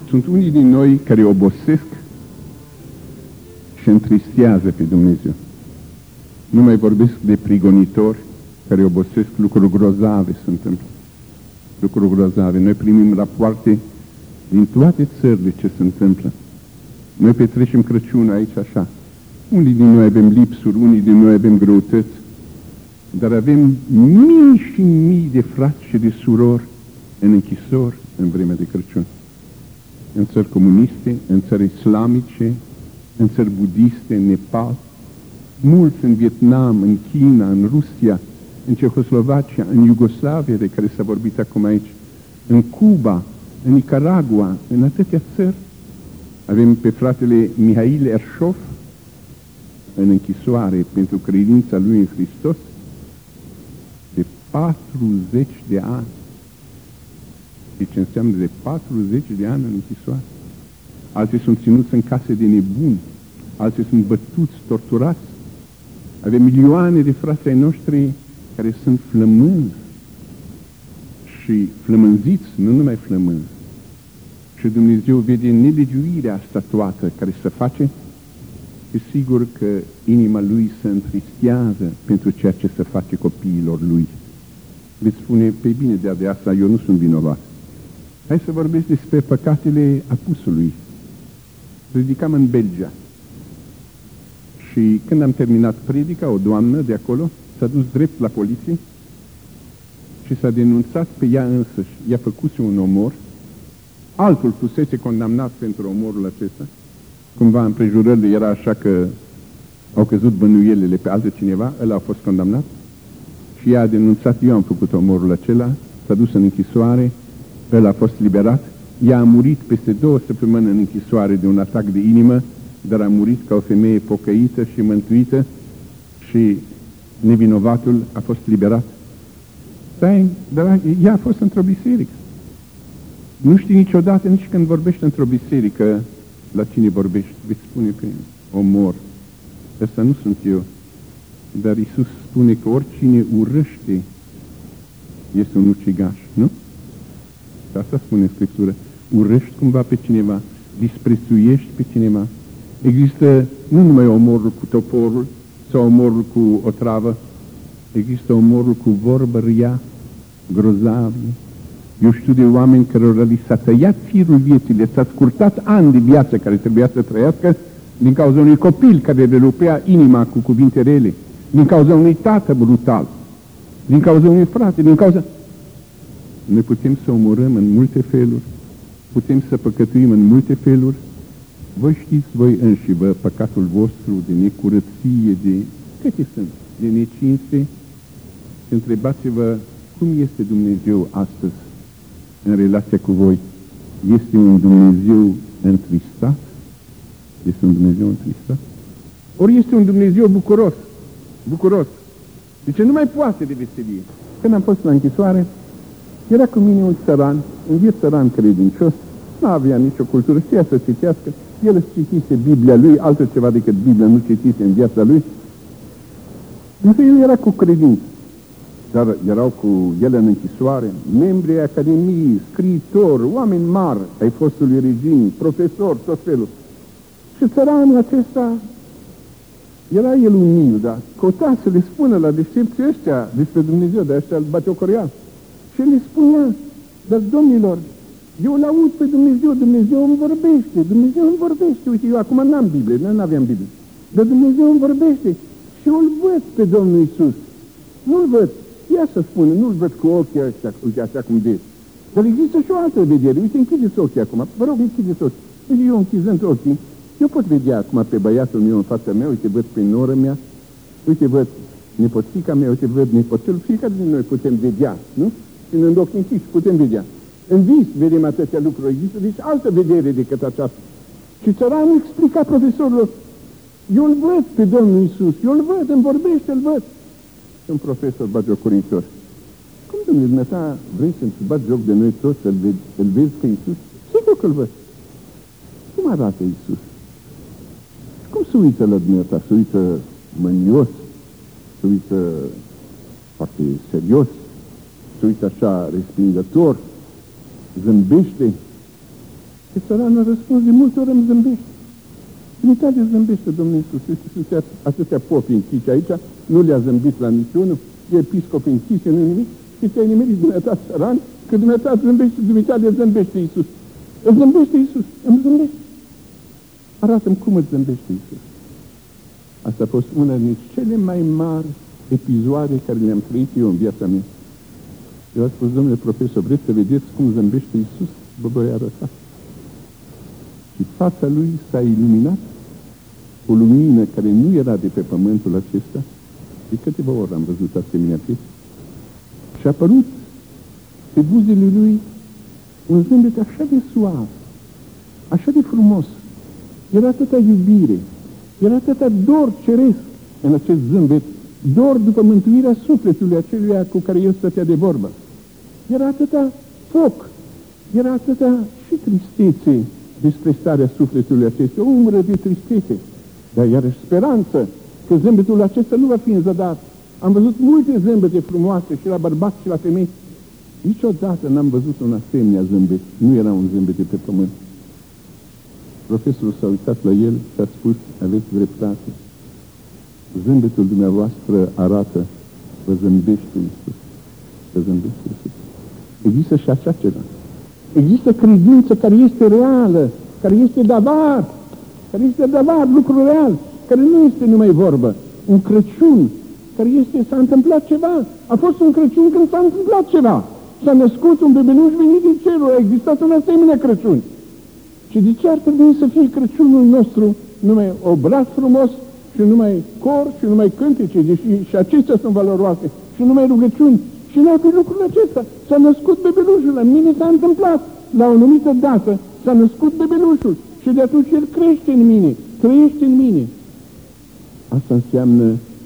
Sunt unii din noi care obosesc și întristează pe Dumnezeu. Nu mai vorbesc de prigonitori care obosesc, lucruri grozave se întâmplă. Lucruri grozave. Noi primim rapoarte din toate țările ce se întâmplă. Noi petrecem Crăciunul aici așa. Unii din noi avem lipsuri, unii din noi avem greutăți, dar avem mii și mii de frați și de surori în închisori în vremea de Crăciun. În țări comuniste, în țări islamice, în țări budiste, în Nepal, mulți în Vietnam, în China, în Rusia, în Cehoslovacia, în Iugoslavia, de care s-a vorbit acum aici, în Cuba, în Nicaragua, în atâtea țări. Avem pe fratele Mihail Erșov în închisoare pentru credința lui în Hristos de 40 de ani. Și ce înseamnă de 40 de ani în închisoare? Alții sunt ținuți în case de nebuni, alții sunt bătuți, torturați. Avem milioane de frați ai noștri care sunt flămânzi și flămânziți, nu numai flămânzi. Și Dumnezeu vede nelegiuirea asta toată care se face și sigur că inima Lui se întristează pentru ceea ce se face copiilor Lui. Veți spune, pe bine de asta, eu nu sunt vinovat. Hai să vorbesc despre păcatele apusului. Ridicam în Belgia. Și când am terminat predica, o doamnă de acolo s-a dus drept la poliție și s-a denunțat pe ea însăși. Ea făcuse un omor, altul fusese condamnat pentru omorul acesta. Cumva împrejurările era așa că au căzut bănuielile pe altă cineva, ăla a fost condamnat și ea a denunțat, eu am făcut omorul acela, s-a dus în închisoare, ăla a fost liberat, ea a murit peste 2 săptămâni în închisoare de un atac de inimă, dar a murit ca o femeie pocăită și mântuită și nevinovatul a fost liberat. Dar ea a fost într-o biserică. Nu știi niciodată, nici când vorbești într-o biserică, la cine vorbești. Veți spune că omor. Ăsta nu sunt eu. Dar Iisus spune că oricine urăște este un ucigaș, nu? Și asta spune în Scriptură. Urăști cumva pe cineva, disprețuiești pe cineva. Există nu numai omorul cu toporul sau omorul cu o travă, există omorul cu vorbă rea, grozavi. Eu știu de oameni cărora li s-a tăiat firul vieții, le s-a scurtat ani de viață care trebuia să trăiască din cauza unui copil care le rupea inima cu cuvinte rele, din cauza unui tată brutal, din cauza unui frate, din cauza... Noi putem să omorâm în multe feluri, putem să păcătuim în multe feluri. Voi știți voi înși vă păcatul vostru de necurăție, de câte sunt, de necinste. Întrebați-vă cum este Dumnezeu astăzi în relația cu voi. Este un Dumnezeu întristat? Este un Dumnezeu întristat? Ori este un Dumnezeu bucuros? Bucuros. Deci nu mai poate de veselie. Când am fost la închisoare, era cu mine un țăran, un biet țăran credincios, nu avea nicio cultură, știa să citească, el își citise Biblia lui, altceva decât Biblia nu citise în viața lui. Însă el era cu credință, dar erau cu el în închisoare, membri ai academiei, scriitori, oameni mari ai fostului regim, profesori, tot felul. Și țăranul acesta, era el un miniu, dar căuta să le spună la deștepții ăștia despre Dumnezeu, de ăștia îl batiocorea. Și le spunea, dar domnilor, eu îl aud pe Dumnezeu, Dumnezeu îmi vorbește, Dumnezeu îmi vorbește. Uite, eu acum n-am Biblie, noi n-aveam Biblie, dar Dumnezeu îmi vorbește și eu îl văd pe Domnul Iisus. Nu-l văd, ia să spună, nu-l văd cu ochii ăștia, uite, așa cum vezi. Dar există și o altă vedere, uite, închideți ochii acum, vă rog, închideți ochii. Uite, eu închizând ochii, eu pot vedea acum pe băiatul meu în fața mea, uite, văd pe noră mea, uite, văd nepoțica mea, uite, văd nepoțelul, fiecare din noi putem vedea, nu? Și în ochii închiși putem vedea. În vis vedem atâtea lucruri, există deci altă vedere decât aceasta. Și țăranul explica profesorilor, eu îl văd pe Domnul Iisus, eu îl văd, îmi vorbește, îl văd. Și un profesor bagiocoritor, cum Dumnezeu vrei să-ți bagi joc de noi toți, să-l vezi pe Iisus? Sigur că îl văd. Cum arată Iisus? Cum se uită la Dumnezeu? Se uită mânios, se uită foarte serios, se uită așa respingător, zâmbește. Și Și țăranul a răspuns, de multe ori îmi zâmbește. Dumitale zâmbește Domnul Iisus Hristos, atâtea popi închiși aici, nu le-a zâmbit la niciunul, episcopi închise, nu nimic, și ți-ai nimerit dumneata țăran, că dumneata zâmbește, dumitale zâmbește Iisus. Îmi zâmbește Iisus, îmi zâmbește. Arată-mi cum îți zâmbește Iisus. Asta a fost una din cele mai mari episoade care le-am trăit eu în viața mea. Eu am spus, domnule profesor, vreți să vedeți cum zâmbește Iisus? Vă voi arăta. Și fața lui s-a iluminat, o lumină care nu era de pe pământul acesta. De câteva ori am văzut asemenea piese. Și a apărut pe buzele lui un zâmbet așa de suav, așa de frumos. Era atâta iubire, era atâta dor ceresc în acest zâmbet, dor după mântuirea sufletului aceluia cu care el stătea de vorbă. Era atâta foc, era atâta și tristețe despre starea sufletului acesta, o umbră de tristețe, dar iarăși speranță că zâmbetul acesta nu va fi în zadar. Am văzut multe zâmbete frumoase și la bărbați și la femei. Niciodată n-am văzut un asemenea zâmbet. Nu era un zâmbet de pe pământ. Profesorul s-a uitat la el și a spus, aveți dreptate. Zâmbetul dumneavoastră arată, vă zâmbește Iisus. Vă zâmbește Iisus. Există și așa ceva. Există credință care este reală, care este davar, lucru real, care nu este numai vorbă. Un Crăciun care s-a întâmplat ceva. A fost un Crăciun când s-a întâmplat ceva. S-a născut un bebeluș venit din cerul, a existat un asemenea Crăciun. Și de ce ar trebui să fie Crăciunul nostru numai obraz frumos și numai cor și numai cântece, deși și acestea sunt valoroase, și numai rugăciuni, și nu fi lucrul acesta. S-a născut bebelușul, la mine s-a întâmplat, la o anumită dată s-a născut bebelușul și de atunci el crește în mine, trăiește în mine. Asta înseamnă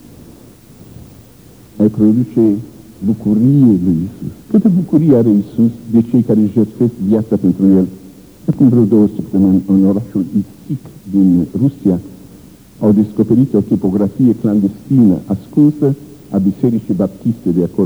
ai produce bucurie lui Iisus. Câtă bucurie are Iisus de cei care își jertfesc viața pentru El. Acum vreo 2 săptămâni, în orașul Issyk din Rusia, au descoperit o tipografie clandestină, ascunsă, a bisericii baptiste de acolo.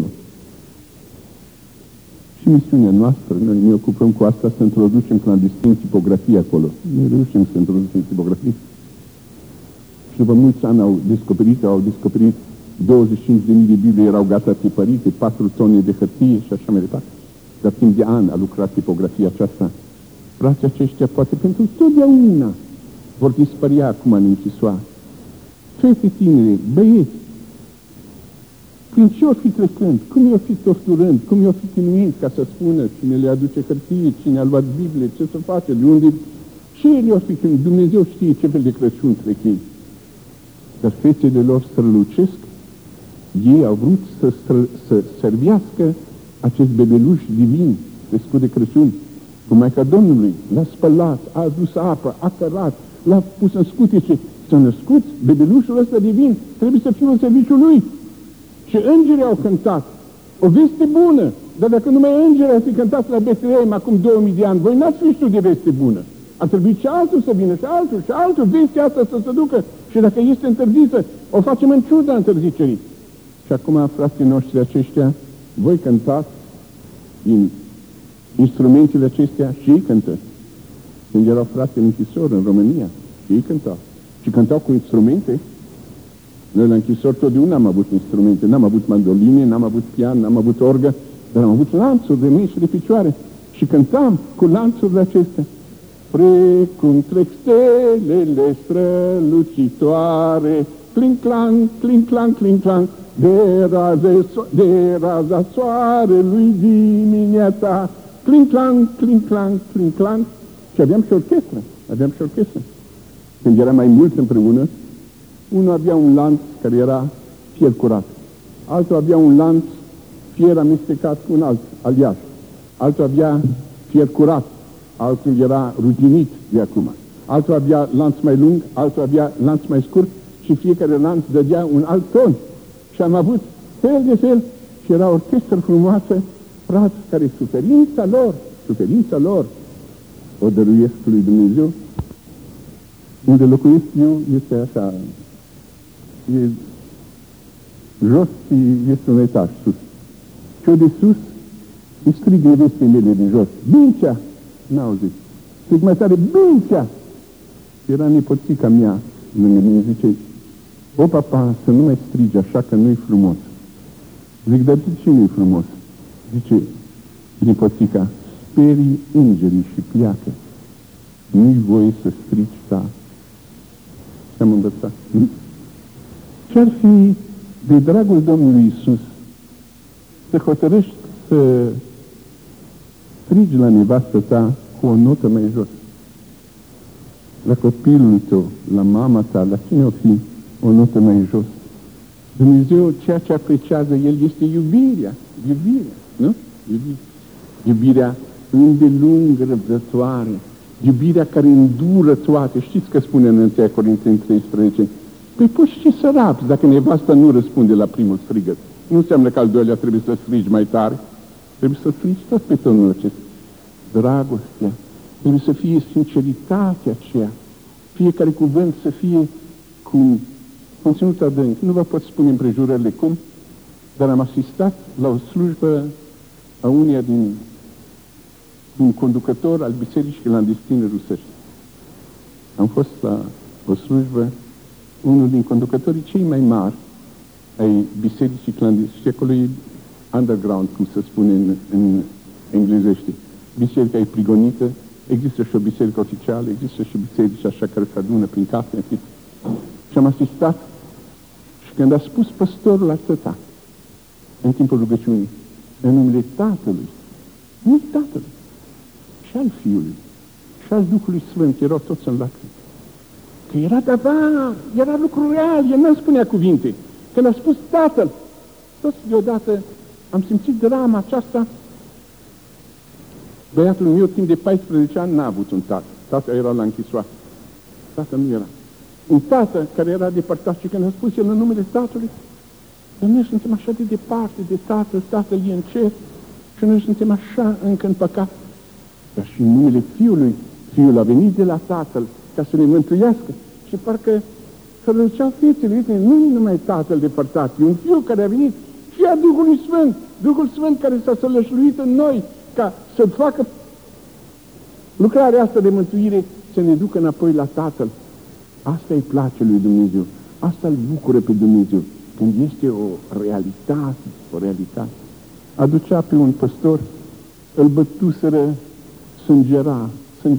Și misiunea noastră, noi ne ocupăm cu asta, să introducem clandestin tipografie acolo. Noi reușim să introducem tipografie. Și după mulți ani au descoperit 25.000 de Biblii erau gata tipărite, 4 tone de hârtie și așa mai departe. Dar timp de ani a lucrat tipografia aceasta. Frații aceștia poate pentru totdeauna vor dispărea acum în închisoare. Fete tinere, băieți, prin ce ori fi trecând, cum i-o fi torturând, cum i-o fi chinuind ca să spună cine le aduce hârtie, cine a luat Biblie, ce să face, de unde... Și el i-o fi chinuit, Dumnezeu știe ce fel de Crăciun trec ei. Dar fețele lor strălucesc, ei au vrut să servească acest bebeluș divin, crescut de Crăciun, cu Maica Domnului, l-a spălat, a adus apă, a cărat, l-a pus în scutece, s-a născut, bebelușul ăsta divin, trebuie să fie în serviciul lui. Și îngerii au cântat, o veste bună, dar dacă numai îngerii ați fi cântat la Betlehem acum 2000 de ani, voi n-ați fi știut de veste bună. A trebuit și altul să vină, și altul, vestea asta să se ducă. Și dacă este întârzită, o facem în ciuda întârzicerii. Și acum, frații noștri aceștia, voi cântați din instrumentele acestea și ei cântă. Când erau frații în închisori în România, și ei cântau. Și cântau cu instrumente. Noi la închisori totdeauna am avut instrumente. N-am avut mandoline, n-am avut pian, n-am avut orgă, dar am avut lanțuri de mâini și de picioare. Și cântam cu lanțurile acestea. Precum trec stelele strălucitoare, cling-clang, cling-clang, cling-clang, de raza soarelui dimineața, cling-clang, cling-clang, cling-clang. Și aveam și orchestră. Când era mai mult împreună, unul avea un lanț care era fier curat, altul avea un lanț fier amestecat cu un alt aliaj, altul avea fier curat, altul era ruginit de acum, altul avea lanț mai lung, altul avea lanț mai scurt și fiecare lanț dădea un alt ton. Și am avut fel de fel și era o orchestră frumoasă, frați care suferința lor o dăruiesc lui Dumnezeu. Unde locuiesc eu este așa, e jos și este un etaj sus. Și eu de sus îi strig nevestei mele din jos, Bincea, n-auzit. Zic mai tare, Bințea! Era nepoțica mea lângă mine, zice, o, papa, să nu mai strigi așa că nu-i frumos. Zic, dar de ce nu-i frumos? Zice, nepoțica, sperii îngerii și pleacă. Nu-i voie să strigi tare. Și am învățat. Ce-ar fi de dragul Domnului Iisus să hotărăști să strigi la nevastă ta cu o notă mai jos? La copilul tău, la mama ta, la cine o fi, o notă mai jos. Dumnezeu, ceea ce apreciază El este iubirea. Iubirea, nu? Iubirea îndelung răbdătoare. Iubirea care îndură toate. Știți că spune în 1 Corinteni 13? Păi poți și să rabzi dacă nevasta nu răspunde la primul strigăt. Nu înseamnă că al doilea trebuie să strigi mai tare. Trebuie să strigi tot pe tonul acesta. Dragostea. Trebuie să fie sinceritatea aceea. Fiecare cuvânt să fie cu conținut adânc. Nu vă pot spune împrejurările cum, dar am asistat la o slujbă a uneia din un conducător al bisericii clandestine rusești. Am fost la o slujbă, unul din conducătorii cei mai mari ai bisericii clandestine, acolo e underground, cum se spune în englezește. Biserica e prigonită, există și o biserică oficială, există și biserici așa care se adună prin case, în fit. Și am asistat și când a spus păstorul atâta, în timpul rugăciunii, în numele Tatălui, nu Tatălui, și al Fiului, și al Duhului Sfânt, erau toți în lacrimi. Că era davar, era lucru real, el nu spunea cuvinte. Când a spus Tatăl, toți deodată am simțit drama aceasta. Băiatul meu, timp de 14 ani, n-a avut un tată. Tata era la închisoare. Tata nu era. Un tată care era depărtat și când a spus el în numele Tatălui, dar noi suntem așa de departe de Tatăl, Tatăl e în cer și noi suntem așa încă în păcat. Dar și în numele Fiului, Fiul a venit de la Tatăl ca să ne mântuiască și parcă sărăceau fețele, uite, nu e numai Tatăl depărtat, e un Fiu care a venit și a Duhului Sfânt, Duhul Sfânt care s-a sălășluit în noi ca să facă lucrarea asta de mântuire, să ne ducă înapoi la Tatăl. Asta îi place lui Dumnezeu, asta îl bucură pe Dumnezeu, când este o realitate. Aducea pe un păstor, îl bătuseră, sângera.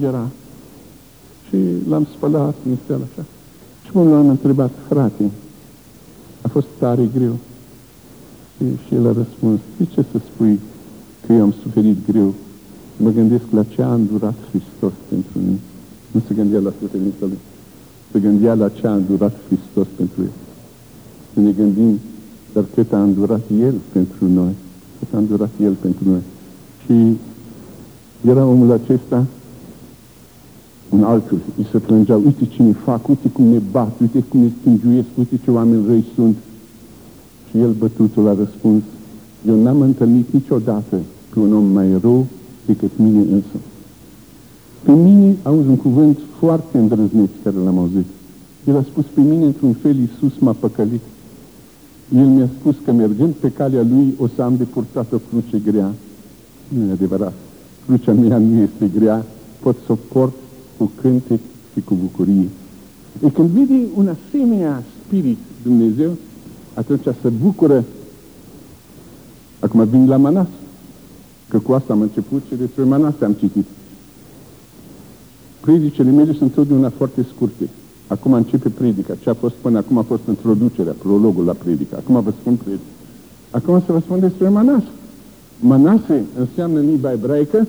Și l-am spălat, niște așa. Și mă l-am întrebat, frate, a fost tare greu. Și el a răspuns, de ce să spui că eu am suferit greu? Mă gândesc la ce a îndurat Hristos pentru mine. Nu se gândea la suferința Lui. Se gândea la ce a îndurat Hristos pentru El. Să ne gândim, dar cât a îndurat El pentru noi. Cât a îndurat El pentru noi. Și era omul acesta, un altul, îi se plângeau, uite ce ne fac, uite cum ne bat, uite cum ne stângiuiesc, uite ce oameni răi sunt. Și el, bătutul, a răspuns, eu n-am întâlnit niciodată pe un om mai rău decât mine însă. Pe mine, auzi un cuvânt foarte îndrăzneț care l-am auzit. El a spus, pe mine, într-un fel, Iisus m-a păcălit. El mi-a spus că mergând pe calea Lui o să am de purtat o cruce grea. Nu e adevărat. Crucea mea nu este grea, pot să o port cu cântec și cu bucurie. E când vede un asemenea spirit Dumnezeu, atunci se bucură. Acum vin la Manase, că cu asta am început și despre Manase am citit. Predicele mele sunt totdeauna foarte scurte. Acum începe predica. Ce a fost până acum a fost introducerea, prologul la predica. Acum vă spun predica. Acum să vă spun despre Manase. Manase înseamnă în limba ebraică,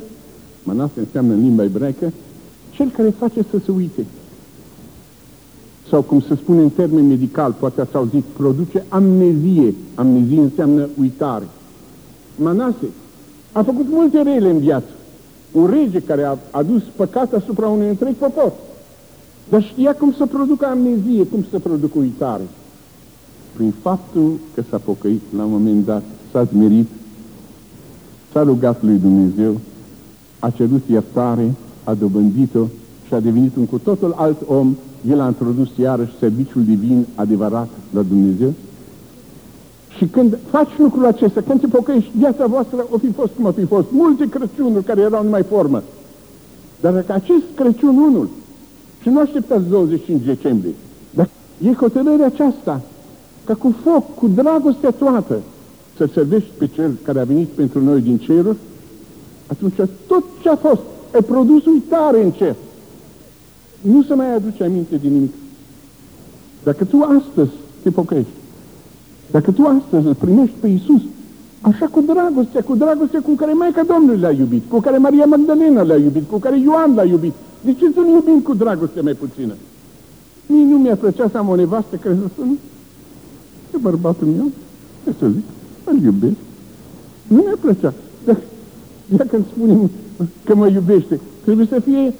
cel care face să se uite. Sau cum se spune în termen medical, poate ați auzit, produce amnezie. Amnezie înseamnă uitare. Manase a făcut multe rele în viață. Un rege care a adus păcat asupra unui întreg popor. Dar știa cum să producă amnezie, cum să producă uitare. Prin faptul că s-a pocăit la un moment dat, s-a smerit, s-a rugat lui Dumnezeu, a cerut iertare, a dobândit-o și a devenit un cu totul alt om. El a introdus iarăși serviciul divin adevărat la Dumnezeu. Și când faci lucrul acesta, când te pocăiești, viața voastră o fi fost cum o fi fost. Multe Crăciunuri care erau numai formă. Dar dacă acest Crăciun unul, și nu așteptați 25 decembrie, dar e hotărârea aceasta, ca cu foc, cu dragostea toată, să servești pe Cel care a venit pentru noi din ceruri, atunci tot ce a fost, ai produs uitare în cer. Nu se mai aduce aminte din nimic. Dacă tu astăzi te pocăiești, dacă tu astăzi îl primești pe Iisus, așa cu dragostea cu care Maica Domnului l-a iubit, cu care Maria Magdalena l-a iubit, cu care Ioan l-a iubit, de ce să nu iubim cu dragoste mai puțină? Mie nu mi-a plăcea să am o nevastă care să spun, e bărbatul meu, ce să zic, îl iubesc. Nu mi-a plăcea. Dacă îmi spune că mă iubește, trebuie să fie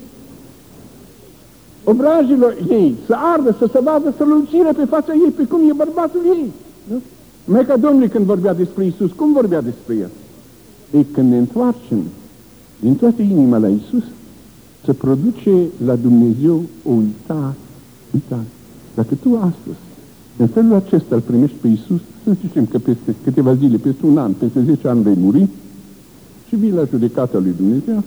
obrajilor ei, să ardă, să se vadă strălucire pe fața ei, pe cum e bărbatul ei. Nu? Maica Domnului când vorbea despre Iisus, cum vorbea despre El? Ei, când ne întoarcem din toată inima la Iisus, se produce la Dumnezeu o uitare. Dacă tu astăzi, în felul acesta, îl primești pe Iisus, să zicem că peste câteva zile, peste un an, peste 10 ani vei muri și vii la judecata lui Dumnezeu,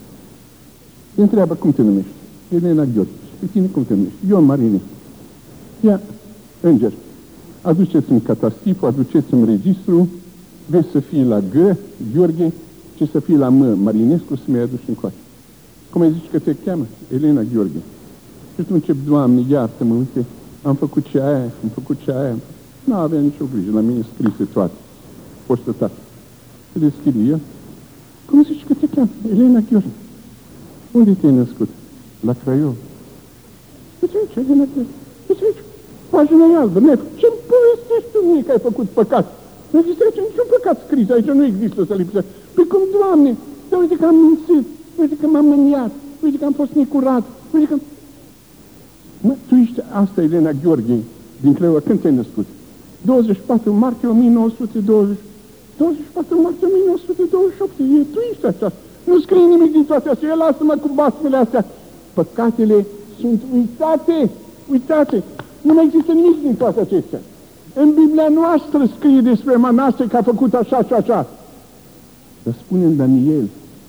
îi întreabă cum te numești. Elena Gheorghe. Și pe tine cum te numești? Ion Marine. Ia, înger, aduceți-mi catastiful, aduceți-mi registru, vezi să fie la G, Gheorghe, și să fie la M, Marinescu, să mi-ai aduci încoace. Cum ai zici că te cheamă? Elena Gheorghe. Și tu începi, Doamne, iartă-mă, uite, am făcut ce aia, am făcut ce aia. Nu avea nicio grijă, la mine scrise toate. Poți să taci. Se deschide el. Cum zici că te cheamă? Elena Gheorghe. Unde te-ai născut? La Craiova. Uite aici, Elena Gheorghe. Uite aici, pagina e albă. Ce-mi povestești tu mie că ai făcut păcat? Nu există aici niciun păcat scris, aici nu există să lipsească. Păi cum, Doamne, dar uite că am mințit, uite că m-am mâniat, uite că am fost necurat, uite că... Mă, tu ești asta, Elena Gheorghe, din Craiova, când te-ai născut? 24 martie 1920. 24 martie 1928, tu ești aceasta. Nu scrie nimic din toate astea, el lasă-mă cu basmele astea. Păcatele sunt uitate. Nu mai există nimic din toate acestea. În Biblia noastră scrie despre Manase că a făcut așa și așa. Dar spune în Daniel,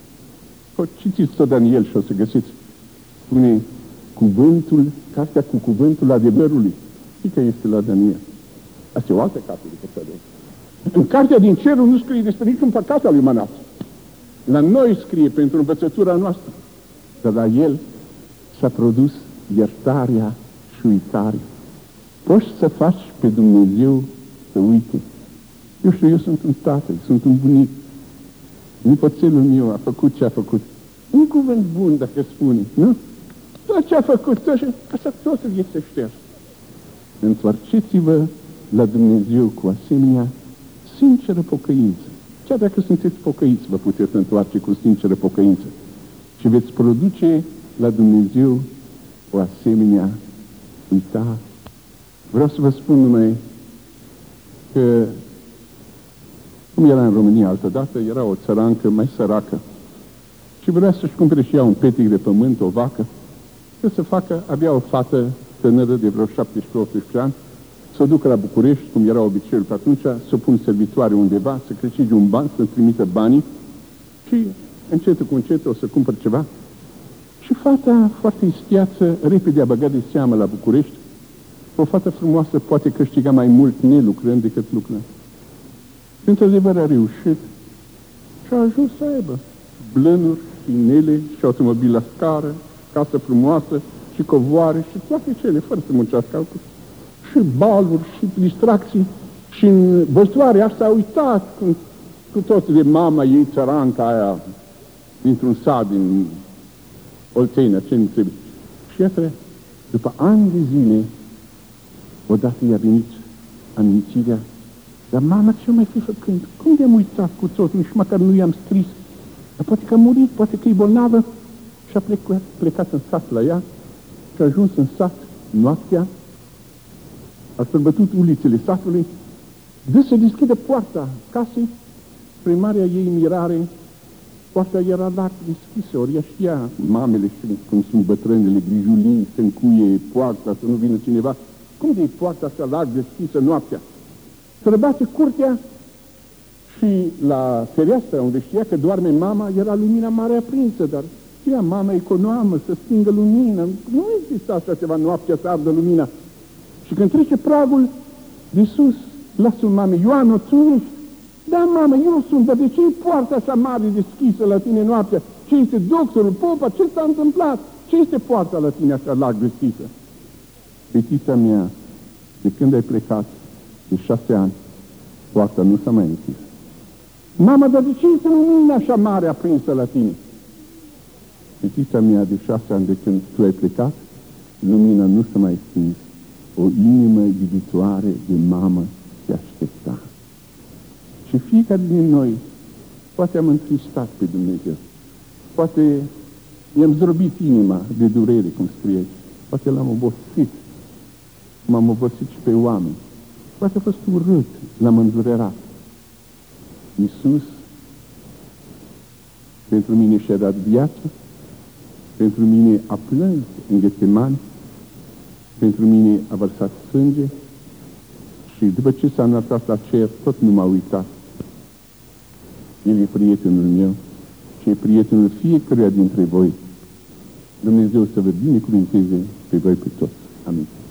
citiți tot Daniel și o să găsiți, spune cuvântul, cartea cu cuvântul adevărului. Știi că este la Daniel. Asta e o altă carte decât cea de aici. În cartea din cerul nu scrie despre niciun păcat al lui Manase. La noi scrie pentru învățătura noastră. Dar la el s-a produs iertarea și uitarea. Poți să faci pe Dumnezeu să uite. Eu știu, eu sunt un tată, sunt un bunic. Nipoțelul meu a făcut ce a făcut. Un cuvânt bun, dacă spune, nu? Tot ce a făcut, asta totul este șters. Întoarceți-vă la Dumnezeu cu asemenea sinceră pocăință. Chiar dacă sunteți pocăiți, vă puteți întoarce cu sinceră pocăință. Și veți produce la Dumnezeu o asemenea uitare. Vreau să vă spun numai că, cum era în România altădată, era o țărancă mai săracă și vrea să-și cumpere și ea un petic de pământ, o vacă, ce să facă, avea o fată tânără de vreo 17-18 ani, să o ducă la București, cum era obiceiul pe atunci, să o pun servitoare undeva, să câștige un ban, să trimită banii și încetul cu încetul o să cumpăr ceva. Și fata, foarte isteață, repede a băgat de seamă la București. O fată frumoasă poate câștiga mai mult nelucrând decât lucrând. Și într-adevăr a reușit și a ajuns să aibă blănuri, inele și automobil la scară, casă frumoasă și covoare și toate cele, fără să muncească. Și baluri și distracții și în băstoare asta a uitat cu toți de mama ei, țăranca aia, dintr-un sat din Oltenia, ce nu trebuie. Și iată, după ani de zile, odată i-a venit amintirea, dar mama ce mai fi făcând? Cum de-am uitat cu tot? Nici măcar nu i-am scris. Dar poate că a murit, poate că e bolnavă. Și a plecat în sat la ea și a ajuns în sat noaptea, a străbătut ulițele satului, de să deschidă poarta casei, spre marea ei mirare, poarta era larg deschisă, ori ea știa, mamele știu cum sunt bătrânele, grijulii, se încuie poarta, să nu vină cineva. Cum de-i poarta asta larg deschisă noaptea? Străbate curtea și la fereastră unde știa că doarme mama, era lumina mare aprinsă, dar știa mama economă să stingă lumina. Nu exista așa ceva, noaptea să ardă lumina. Și când trece pragul de sus, lasă-l mame, Ioană, tu ești? Da, mamă, eu sunt, dar de ce e poarta așa mare deschisă la tine noaptea? Ce este doctorul, popa, ce s-a întâmplat? Ce este poarta la tine așa larg deschisă? Fetița mea, de când ai plecat, de 6 ani, poarta nu s-a mai închis. Mama, dar de ce este lumina așa mare aprinsă la tine? Fetița mea, de 6 ani, de când tu ai plecat, lumina nu s-a mai stins. O inimă iubitoare de mamă te aștepta. Și fiecare din noi, poate am întristat pe Dumnezeu, poate i-am zdrobit inima de durere, cum scrie aici, poate l-am obosit, m-am obosit și pe oameni, poate a fost urât, l-am îndurerat. Iisus pentru mine și-a dat viață, pentru mine a plâns în Ghetsemani, pentru mine a vărsat sânge și după ce s-a înălțat la cer, tot nu m-a uitat. El e prietenul meu și e prietenul fiecăruia dintre voi. Dumnezeu să vă binecuvinteze pe voi pe toți. Amin.